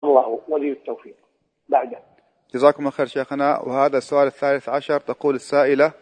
الله ولي التوفيق. بعده. جزاكم الله خير شيخنا. وهذا السؤال الثالث عشر. تقول السائلة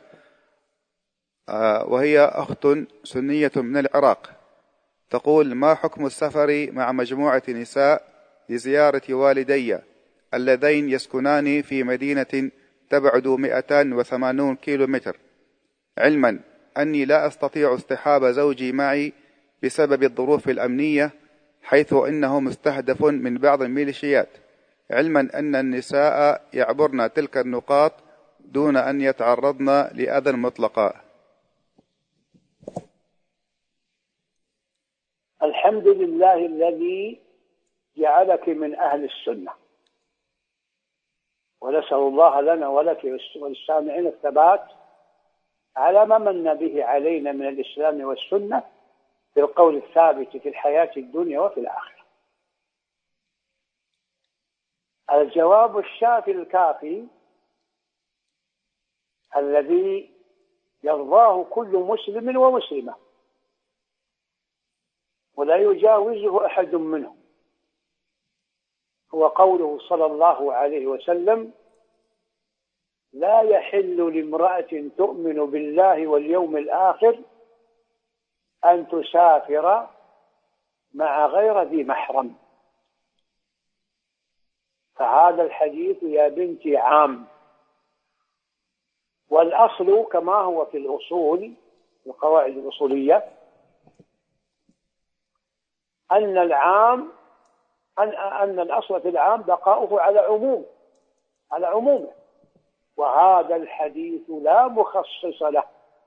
وهي أخت سنية من العراق، تقول: ما حكم السفر مع مجموعة نساء لزيارة والدي اللذين يسكنان في مدينة تبعد 280 كيلومتر، علما أني لا أستطيع اصطحاب زوجي معي بسبب الظروف الأمنية، حيث إنه مستهدف من بعض الميليشيات، علما أن النساء يعبرن تلك النقاط دون أن يتعرضن لأذى مطلقا. الحمد لله الذي جعلك من أهل السنة، ونسأل الله لنا ولك وللسامعين الثبات على ما من به علينا من الإسلام والسنة في القول الثابت في الحياة الدنيا وفي الآخرة. الجواب الشافي الكافي الذي يرضاه كل مسلم ومسلمة ولا يجاوزه أحد منهم هو قوله صلى الله عليه وسلم: لا يحل لامرأة تؤمن بالله واليوم الآخر أن تسافر مع غير ذي محرم. فهذا الحديث يا بنتي عام، والأصل كما هو في الأصول القواعد الأصولية أن الأصل في العام بقاؤه على عمومه، وهذا الحديث لا مخصص له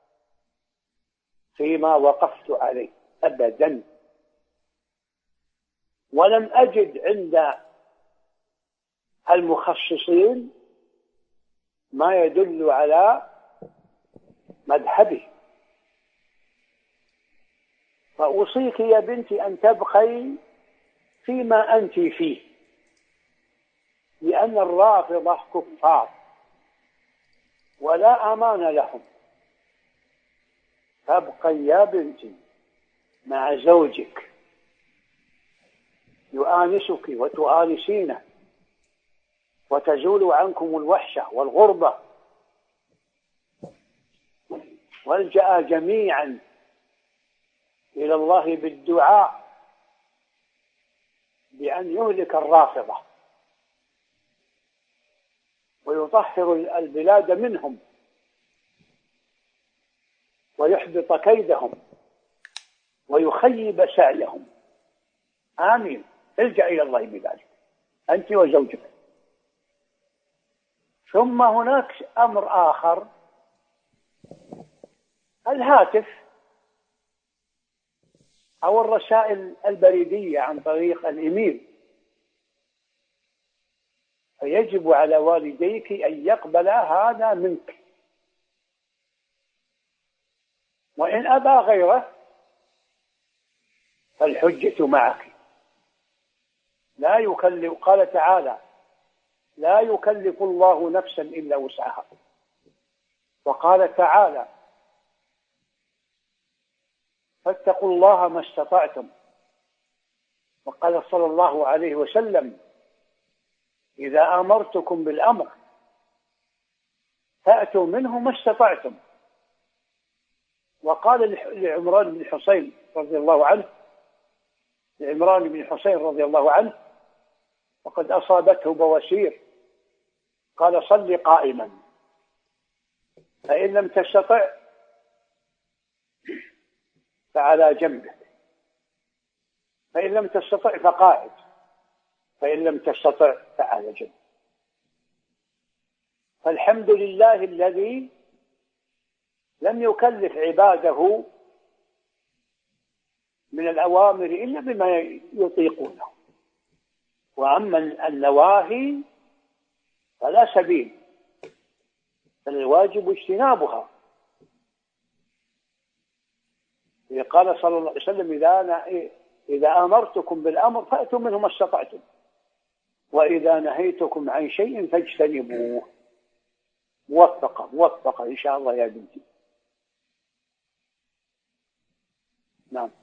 فيما وقفت عليه أبدا، ولم أجد عند المخصصين ما يدل على مذهبه. فأوصيك يا بنتي أن تبقي فيما أنت فيه، لأن الرافضة كفار ولا أمان لهم. فابقي يا بنتي مع زوجك يؤانسك وتؤانسينه، وتزول عنكم الوحشة والغربة، والجأ جميعا إلى الله بالدعاء بأن يهلك الرافضة ويطهر البلاد منهم ويحبط كيدهم ويخيب سعيهم. آمين. الجأ إلى الله بذلك أنت وزوجك. ثم هناك أمر آخر، الهاتف أو الرسائل البريدية عن طريق الإيميل، فيجب على والديك أن يقبل هذا منك، وإن أبى غيره فالحجة معك. لا يكلف، قال تعالى: لا يكلف الله نفسا إلا وسعها. وقال تعالى: فاتقوا الله ما استطعتم. وقال صلى الله عليه وسلم: إذا أمرتكم بالأمر فأتوا منه ما استطعتم. وقال لعمران بن حسين رضي الله عنه وقد أصابته بواسير، قال: صل قائما، فإن لم تستطع فعلى جنبك، فإن لم تستطع فقاعد، فإن لم تستطع فعلى جنب. فالحمد لله الذي لم يكلف عباده من الأوامر إلا بما يطيقونه، وأما النواهي فلا سبيل، بل الواجب اجتنابها. قال صلى الله عليه وسلم: إذا أمرتكم بالأمر فأتوا منه ما استطعتم، وإذا نهيتكم عن شيء فاجتنبوه. موفقة إن شاء الله يا بنتي. نعم.